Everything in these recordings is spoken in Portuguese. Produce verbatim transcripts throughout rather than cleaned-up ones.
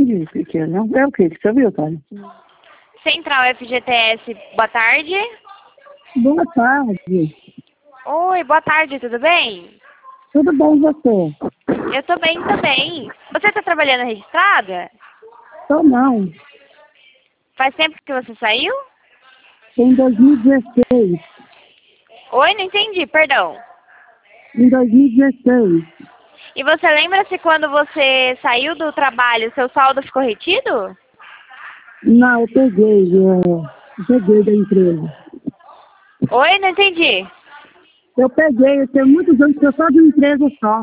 entendi, pequeno. É o que que você viu, Tânia? Central F G T S, boa tarde. Boa tarde. Oi, boa tarde, tudo bem? Tudo bem, e você? Eu tô bem também. Você tá trabalhando registrada? Tô não. Faz tempo que você saiu? Em dois mil e dezesseis. Oi, não entendi, perdão. Em dois mil e dezesseis. E você lembra se quando você saiu do trabalho, seu saldo ficou retido? Não, eu peguei, é, peguei da empresa. Oi, não entendi. Eu peguei, eu tenho muitos anos que eu só de uma empresa só.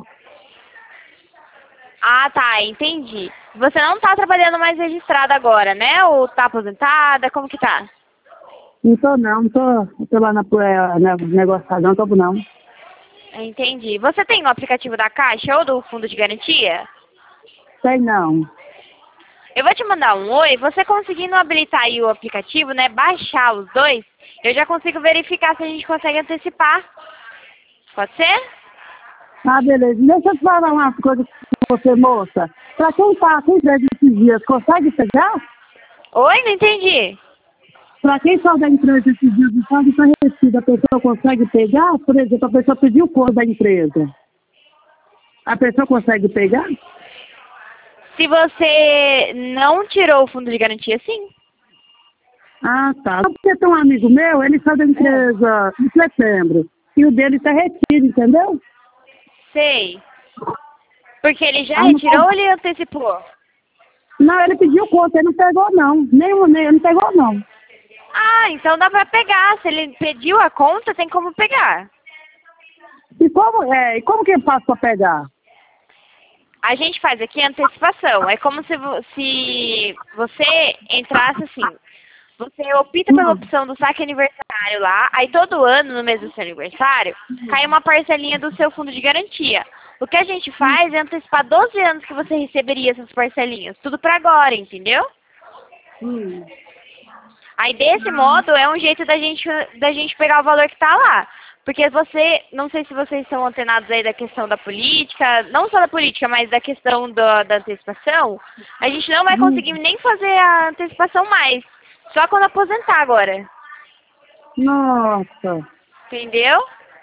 Ah, tá, entendi. Você não tá trabalhando mais registrada agora, né? Ou tá aposentada? Como que tá? Não tô não, não tô, tô lá na, na negociação, não tô não. Entendi. Você tem o aplicativo da Caixa ou do Fundo de Garantia? Sei não. Eu vou te mandar um oi. Você conseguindo habilitar aí o aplicativo, né? Baixar os dois, eu já consigo verificar se a gente consegue antecipar. Pode ser? Ah, beleza. Deixa eu te falar uma coisa com você, moça. Pra quem tá com empresa esses dias, consegue pegar? Oi, não entendi. Pra quem saiu da empresa esses dias e sabe está retido, a pessoa consegue pegar? Por exemplo, a pessoa pediu o cor da empresa. A pessoa consegue pegar? Se você não tirou o fundo de garantia, sim. Ah, tá. Porque tem um amigo meu, ele saiu da empresa em setembro. E o dele está retido, entendeu? Sei. Porque ele já Ah, não, retirou ou ele antecipou? não, ele pediu conta, ele não pegou não. Nem o nem, ele não pegou não. Ah, então dá pra pegar. Se ele pediu a conta, tem como pegar. E como, é, e como que eu faço para pegar? A gente faz aqui a antecipação. É como se, vo- se você entrasse assim. Você opta pela Hum. opção do saque aniversário lá, aí todo ano, no mês do seu aniversário, cai uma parcelinha do seu fundo de garantia. O que a gente faz é antecipar doze anos que você receberia essas parcelinhas. Tudo pra agora, entendeu? Hum. Aí desse modo é um jeito da gente, da gente pegar o valor que tá lá. Porque você, não sei se vocês estão antenados aí da questão da política, não só da política, mas da questão do, da antecipação, a gente não vai conseguir nem fazer a antecipação mais. Só quando aposentar agora. Nossa. Entendeu?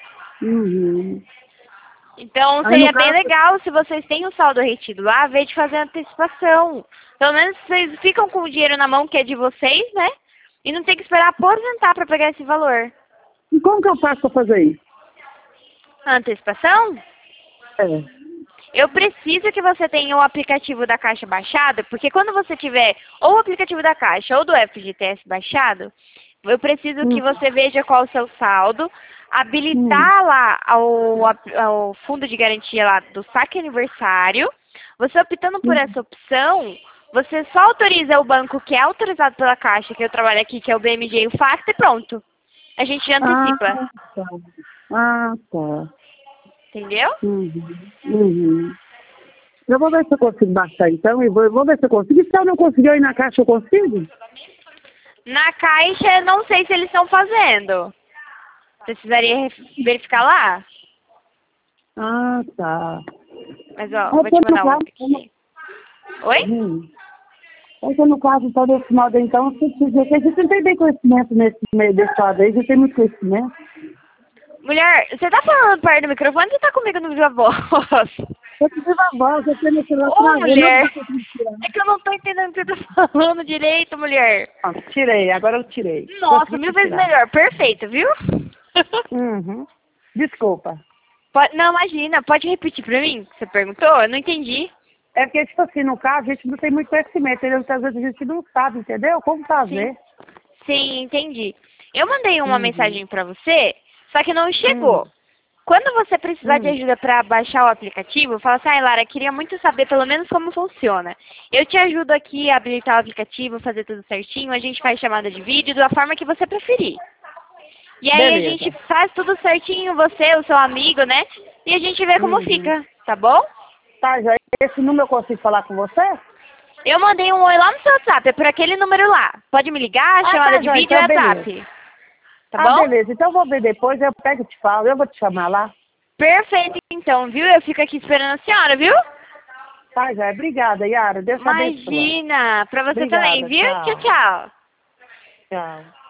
Uhum. Então Aí no seria bem caso, legal se vocês têm o saldo retido lá, ver de fazer a antecipação. Pelo menos vocês ficam com o dinheiro na mão que é de vocês, né? E não tem que esperar aposentar para pegar esse valor. e como que eu faço para fazer isso? A antecipação? É. Eu preciso que você tenha o aplicativo da Caixa baixado, porque quando você tiver ou o aplicativo da Caixa ou do F G T S baixado, eu preciso que Hum. você veja qual o seu saldo, habilitar lá ao, ao fundo de garantia lá do saque aniversário. Você optando por essa opção, você só autoriza o banco que é autorizado pela Caixa, que eu trabalho aqui, que é o B M G e o Facto, e pronto. A gente já antecipa. Ah, tá. Ah, tá. Entendeu? Uhum. Uhum. Eu vou ver se eu consigo baixar então e vou, vou ver se eu consigo. E se eu não conseguir ir na caixa, eu consigo? Na Caixa, não sei se eles estão fazendo. Você precisaria verificar lá? Ah, tá. Mas, ó, É vou que te no mandar um caso, aqui. Oi? hum. É que no caso, então, desse modo, então, você precisa que a gente não tem bem conhecimento nesse meio desse lado aí, a gente tem muito conhecimento. Mulher, você tá falando perto do microfone ou você tá comigo no viva voz? Eu tive a voz, eu tenho esse celular Ô, travou, não mulher! dá pra tirar. É que eu não tô entendendo o que você tá falando direito, mulher. Ah, tirei, agora eu tirei. Nossa, Consegui mil vezes tirar. melhor. Perfeito, viu? Uhum. Desculpa. Pode, não, imagina. Pode repetir pra mim? Você perguntou? Eu não entendi. É porque, tipo assim, no caso, a gente não tem muito conhecimento, entendeu? Muitas vezes a gente não sabe, entendeu? Como Sim. fazer. Sim, entendi. Eu mandei uma Uhum. mensagem pra você, só que não chegou. Hum. Quando você precisar de Hum. ajuda para baixar o aplicativo, fala assim, ai Lara, queria muito saber pelo menos como funciona. Eu te ajudo aqui a habilitar o aplicativo, fazer tudo certinho, a gente faz chamada de vídeo da forma que você preferir. E aí a Beleza. gente faz tudo certinho, você, o seu amigo, né? E a gente vê como Uhum. fica, tá bom? Tá, já esse número eu consigo falar com você? Eu mandei um oi lá no seu WhatsApp, é por aquele número lá. Pode me ligar, Ah, chamada tá, de já, vídeo então e beleza. WhatsApp. Tá Ah, bom? beleza. Então eu vou ver depois, eu pego e te falo, eu vou te chamar lá. Perfeito então, viu? Eu fico aqui esperando a senhora, viu? Tá, já. Obrigada, Yara. Deus te abençoe. Imagina, pra você Obrigada, também, viu? tchau. Tchau, tchau. Tchau.